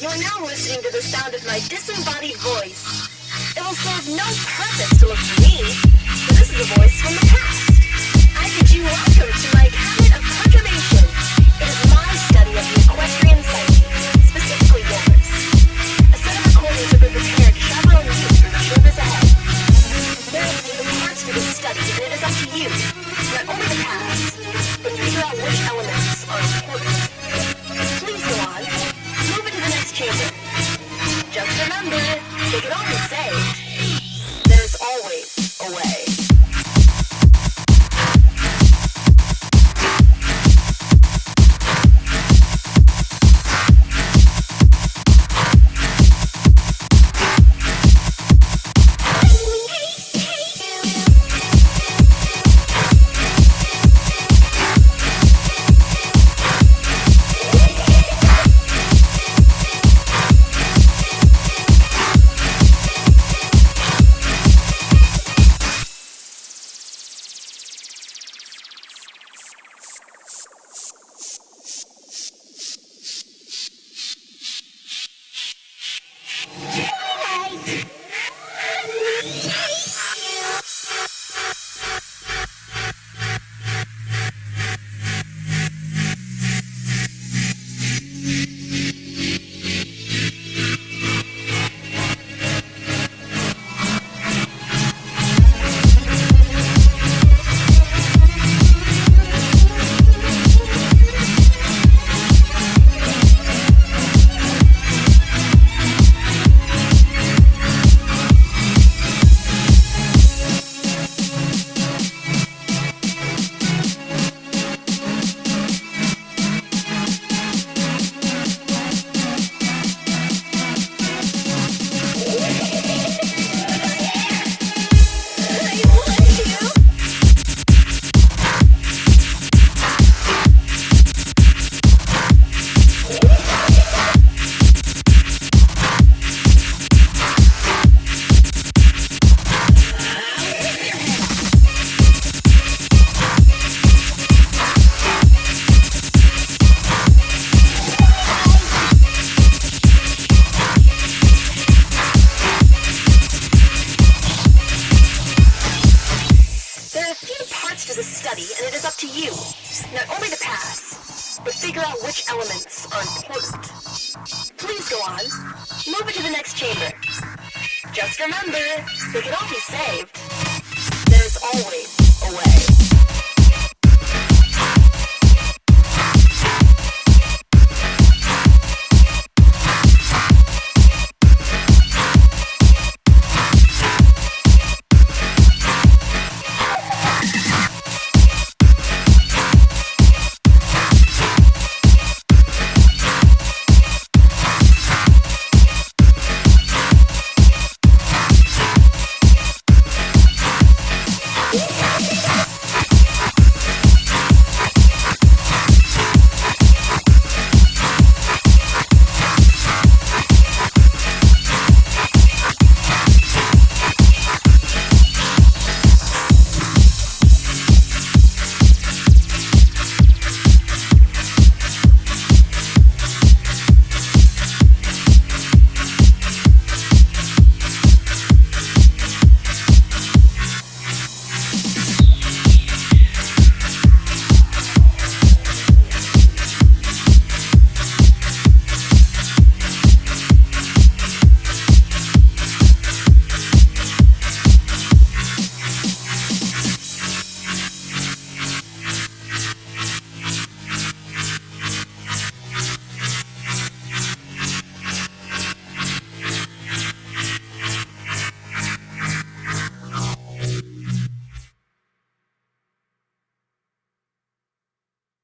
You're now listening to the sound of my disembodied voice. It will serve no purpose to look for me, for this is a voice from the past. I bid you welcome to my cabinet of perturbation. It is my study of the equestrian psyche, specifically yours. A set of recordings have been prepared to chaperone you through the shoulders ahead. There are many parts to this study, and it is up to you, not only the past, but figure out which elements are important. Please go on. Move into the next chamber. Just remember, they can only say, there's always a way. And it is up to you, not only to pass, but figure out which elements are important. Please go on. Move it to the next chamber. Just remember, they can all be saved. There's always